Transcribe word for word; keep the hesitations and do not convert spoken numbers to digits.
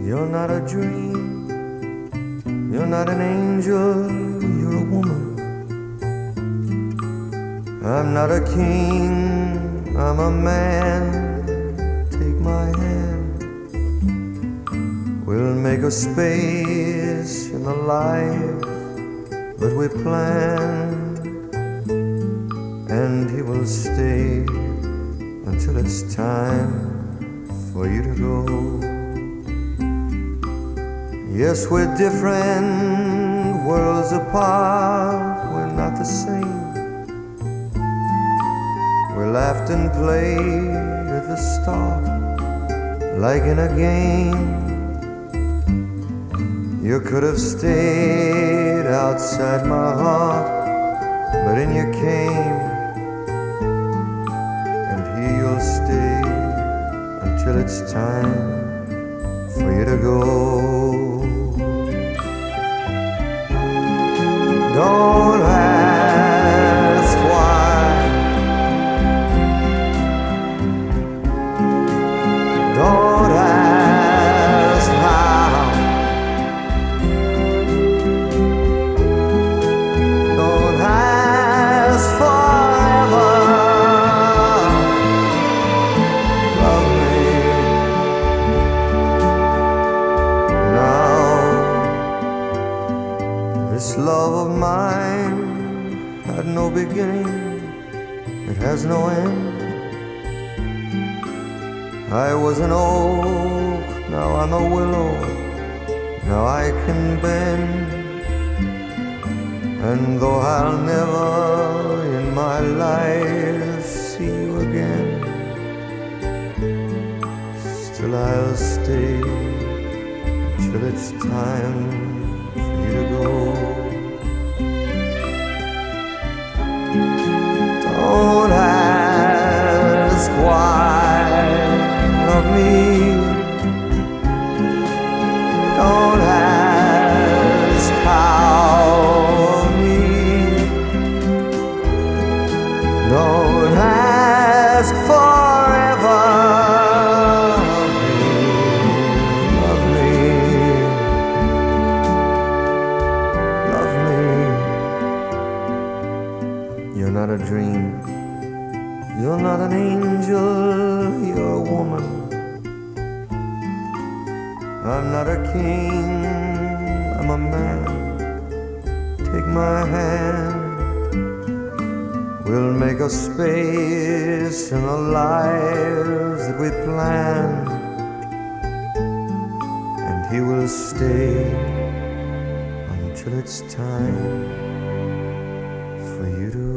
You're not a dream, you're not an angel, you're a woman. I'm not a king, I'm a man. Take my hand, we'll make a space in the life that we planned, and he will stay until it's time for you to go. Yes, we're different worlds apart, we're not the same. We laughed and played at the start, like in a game. You could have stayed outside my heart, but in you came, and here you'll stay until it's time for you to go. Don't ask why, don't ask how, don't ask forever. Love me now. This love of mine had no beginning, it has no end. I was an oak, now I'm a willow, now I can bend. And though I'll never in my life see you again, still I'll stay till it's time for you to go. Don't ask why, love me. Don't ask how of me. Don't ask forever. Love me, love me, love me. You're not a dream, you're not an angel, you're a woman. I'm not a king, I'm a man. Take my hand, we'll make a space in the lives that we planned, and he will stay until it's time for you to